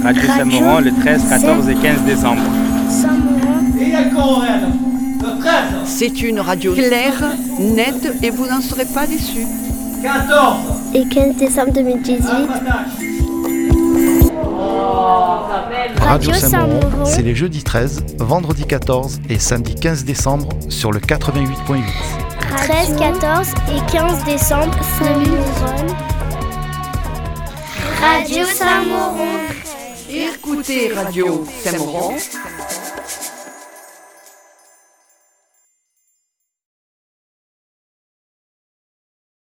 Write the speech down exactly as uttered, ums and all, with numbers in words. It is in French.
Radio Saint-Mauron le treize, quatorze et quinze décembre. C'est une radio claire, nette et vous n'en serez pas déçus. quatorze et quinze décembre deux mille dix-huit. Radio Saint-Mauron, c'est les jeudis treize, vendredi quatorze et samedi quinze décembre sur le quatre-vingt-huit virgule huit. treize, quatorze et quinze décembre, Saint-Mauron. Radio Saint-Mauron. Écoutez Radio Saint-Mauron